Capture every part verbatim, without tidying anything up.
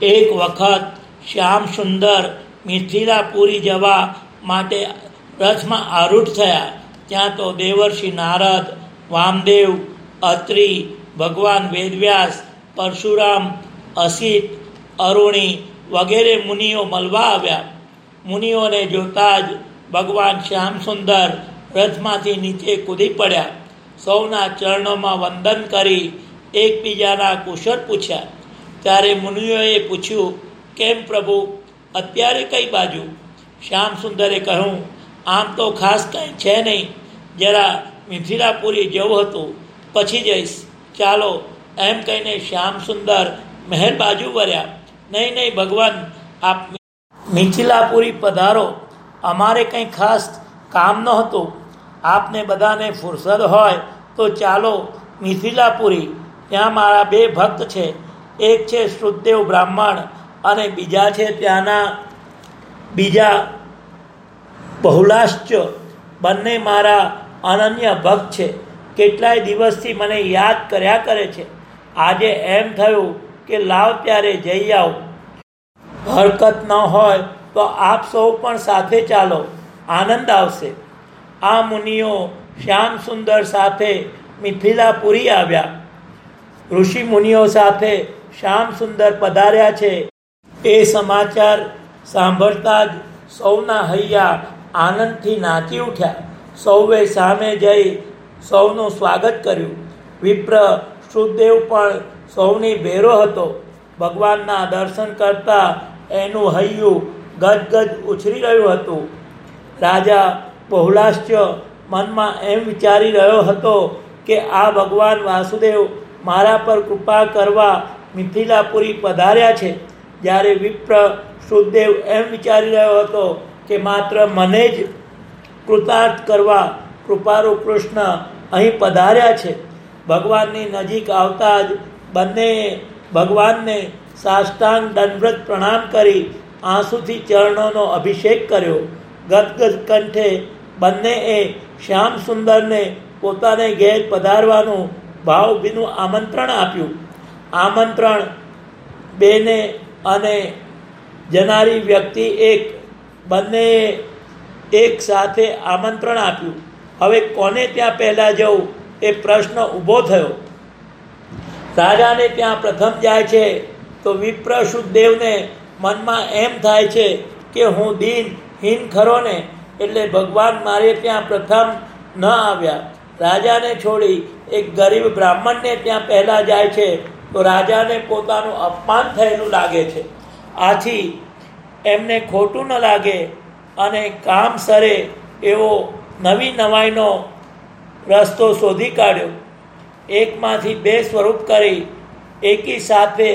એક વખત શ્યામ સુંદર મિથિલાપુરી જવા માટે રથમાં આરૂઢ થયા. ત્યાં તો દેવર્ષિ નારદ, વામદેવ, અત્રિ, ભગવાન વેદવ્યાસ, પરશુરામ, અસિત, અરુણી વગેરે મુનિઓ મળવા આવ્યા. મુનિઓને જોતા જ ભગવાન શ્યામસુંદર રથમાંથી નીચે કૂદી પડ્યા. સૌના ચરણોમાં વંદન કરી એકબીજાના કુશળ પૂછ્યા. ત્યારે મુનિઓએ પૂછ્યું, કેમ પ્રભુ, અત્યારે કઈ બાજુ? શ્યામસુંદરે કહ્યું, આમ તો ખાસ કંઈ છે નહીં, જરા મિથિલાપુરી જવું હતું, પછી જઈશ. ચાલો, એમ કહીને શ્યામસુંદર મહેલ બાજુ વર્યા. નહીં નહીં ભગવાન, આપ મિથિલાપુરી પધારો, અમારે કંઈ ખાસ કામ નહોતું. આપને બધાને ફુરસદ હોય તો ચાલો મિથિલાપુરી. ત્યાં મારા બે ભક્ત છે, એક છે શ્રુતદેવ બ્રાહ્મણ અને બીજા છે ત્યાંના બીજા બહુલાશ્ચ. બંને મારા અનન્ય ભક્ત છે. કેટલાય દિવસથી મને યાદ કર્યા કરે છે. આજે એમ થયું કે લાવ ત્યારે જઈ આવ. હરકત ન હોય તો આપ સૌ પણ સાથે ચાલો, આનંદ આવશે. આ મુનિઓ શ્યામસુંદર સાથે મિથિલાપુરી આવ્યા. ઋષિ મુનિઓ સાથે શ્યામસુંદર પધાર્યા છે એ સમાચાર સાંભળતા જ સૌના હૈયા આનંદથી નાચી ઉઠ્યા. સૌએ સામે જઈ સૌનું સ્વાગત કર્યું. વિપ્ર શ્રુતદેવ પણ સૌની ભેરો હતો. ભગવાનના દર્શન કરતા એનું હૈયું ગદગદ ઉછરી રહ્યું હતું. રાજા બહુલાશ્ચ મનમાં એમ વિચારી રહ્યો હતો કે આ ભગવાન વાસુદેવ મારા પર કૃપા કરવા મિથિલાપુરી પધાર્યા છે. જ્યારે વિપ્ર શ્રુતદેવ એમ વિચારી રહ્યો હતો કે માત્ર મને જ કૃતાર્થ કરવા કૃપાળુ કૃષ્ણ અહીં પધાર્યા છે. ભગવાનની નજીક આવતા જ બંનેએ ભગવાનને સાષ્ટાંગ દંડવત પ્રણામ કરી આંસુથી ચરણોનો અભિષેક કર્યો. ગદગદ કંઠે બંનેએ શ્યામસુંદરને પોતાને ઘેર પધારવાનું ભાવભીનું આમંત્રણ આપ્યું. આમંત્રણ બેને અને જનારી વ્યક્તિ એક, બંનેએ એક સાથે આમંત્રણ આપ્યું. હવે કોને ત્યાં પહેલાં જવું એ પ્રશ્ન ઊભો થયો. રાજાને ત્યાં પ્રથમ જાય છે તો વિપ્ર શુદ્ધદેવને મનમાં એમ થાય છે કે હું દીન હીન ખરો ને, એટલે ભગવાન મારે ત્યાં પ્રથમ ન આવ્યા. રાજાને છોડી એક ગરીબ બ્રાહ્મણને ત્યાં પહેલાં જાય છે તો રાજાને પોતાનું અપમાન થયેલું લાગે છે. આથી એમને ખોટું ન લાગે અને કામ સરે એવો નવી નવાઈનો રસ્તો શોધી કાઢ્યો. એકમાંથી બે સ્વરૂપ કરી એકી સાથે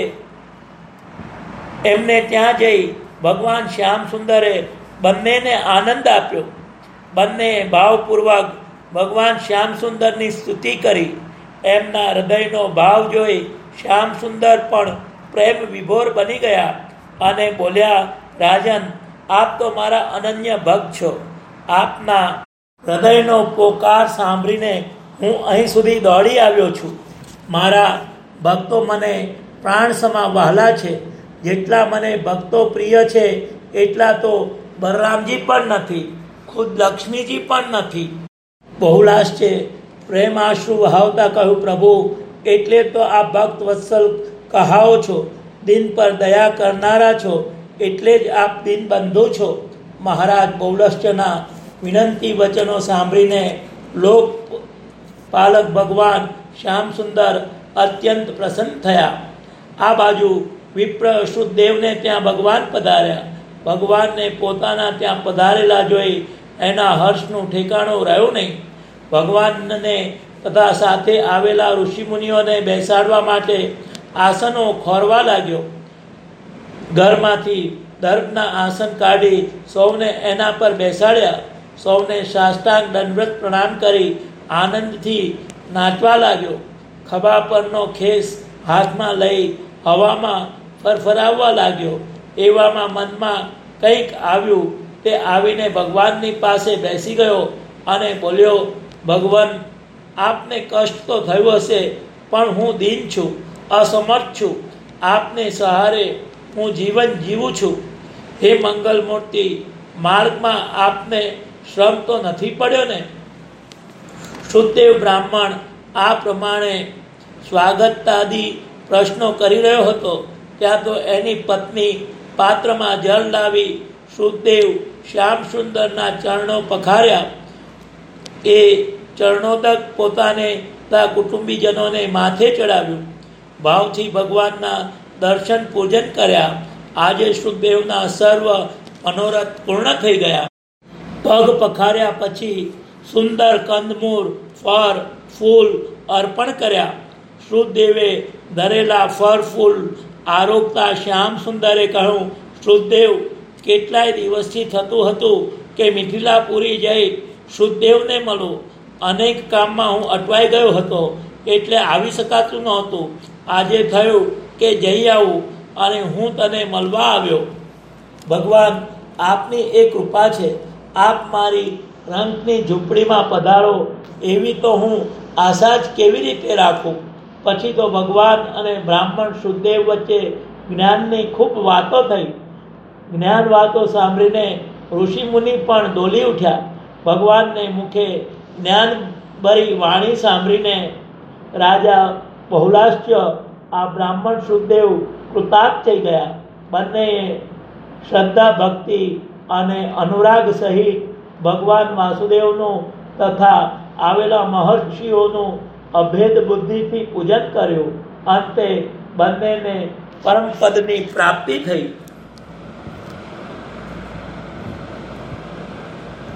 એમને ત્યાં જઈ ભગવાન શ્યામસુંદરે બંનેને આનંદ આપ્યો. બંને ભાવપૂર્વક ભગવાન શ્યામસુંદરની સ્તુતિ કરી. એમના હૃદયનો ભાવ જોઈ શ્યામસુંદર પણ પ્રેમ વિભોર બની ગયા અને બોલ્યા, રાજન, આપ તો મારા અનન્ય ભક્ત છો. આપના હૃદયનો પોકાર સાંભળીને હું અહીં સુધી દોડી આવ્યો છું. મારા ભક્તો મને પ્રાણ સમા વહાલા છે. જેટલા મને ભક્તો પ્રિય છે એટલા તો બલરામજી પણ નથી, ખુદ લક્ષ્મીજી પણ નથી. બહુલાશ છે પ્રેમાશ્રુ વહાવતા કહ્યું, પ્રભુ, એટલે તો આ ભક્ત વત્સલ કહાઓ છો. દિન પર દયા કરનારા છો, એટલે જ આપ દીનબંધુ છો. મહારાજ બહુલશ્ચના વિનંતી વચનો સાંભળીને લોક પાલક ભગવાન શ્યામસુંદર અત્યંત પ્રસન્ન થયા. આ બાજુ વિપ્ર શુદ્ધદેવને ત્યાં ભગવાન પધાર્યા. ભગવાનને પોતાના ત્યાં પધારેલા જોઈ એના હર્ષનું ઠેકાણું રહ્યું નહીં. ભગવાનને તથા સાથે આવેલા ઋષિમુનિઓને બેસાડવા માટે આસનો ખોરવા લાગ્યો. ઘરમાંથી દર્ભના આસન કાઢી સૌને એના પર બેસાડ્યા. સૌને સાષ્ટાંગ દંડવત પ્રણામ કરી આનંદથી નાચવા લાગ્યો. ખભા પરનો ખેસ હાથમાં લઈ હવામાં ફરફરાવવા લાગ્યો. એવામાં મનમાં કંઈક આવ્યું. તે આવીને ભગવાનની પાસે બેસી ગયો અને બોલ્યો, ભગવાન, આપને કષ્ટ તો થયું હશે, પણ હું દીન છું, અસમર્થ છું. આપને સહારે હું જીવન જીવું છું. હે મંગલમૂર્તિ, માર્ગમાં આપને શ્રમ તો નથી પડ્યો ને? શુદ્ધદેવ બ્રાહ્મણ આ પ્રમાણે સ્વાગતાદી પ્રશ્નો કરી રહ્યો હતો ત્યાં તો એની પત્ની પાત્રમાં જળ લાવી શુદ્ધદેવ શ્યામ સુંદરના ચરણો પખાર્યા. એ ચરણોદક પોતાને તથા કુટુંબીજનોને માથે ચડાવ્યું. ભાવથી ભગવાનના દર્શન પૂજન કર્યા. આજે શુદ્ધદેવના સર્વ મનોરથ પૂર્ણ થઈ ગયા. પગ પખાર્યા પછી સુંદર કંદમૂળ, ફળ, ફૂલ અર્પણ કર્યા. શુદ્ધદેવે ધરેલા ફળ ફૂલ આરોગતા શ્યામ સુંદરે કહ્યું, શુદ્ધદેવ, કેટલાય દિવસથી થતું હતું કે મિથિલાપુરી જઈ શુદ્ધદેવને મળું. અનેક કામમાં હું અટવાઈ ગયો હતો એટલે આવી શકાતું નહોતું. આજે થયું કે જઈ આવું અને હું તને મળવા આવ્યો. ભગવાન, આપની એ કૃપા છે. આપ મારી રંગની ઝૂંપડીમાં પધારો એવી તો હું આશા જ કેવી રીતે રાખું? પછી તો ભગવાન અને બ્રાહ્મણ શુદ્ધદેવ વચ્ચે જ્ઞાનની ખૂબ વાતો થઈ. જ્ઞાન વાતો સાંભળીને ઋષિમુનિ પણ ડોલી ઉઠ્યા. ભગવાનને મુખે જ્ઞાનભરી વાણી સાંભળીને રાજા બહુલાશ્ય આ બ્રાહ્મણ શુદ્ધદેવ કૃતાર્થ થઈ ગયા. બંનેએ શ્રદ્ધા, ભક્તિ અને અનુરાગ સહિત ભગવાન વાસુદેવનું તથા આવેલા મહર્ષિઓનું અભેદ બુદ્ધિથી પૂજન કર્યું. અંતે બંનેને પરમપદની પ્રાપ્તિ થઈ.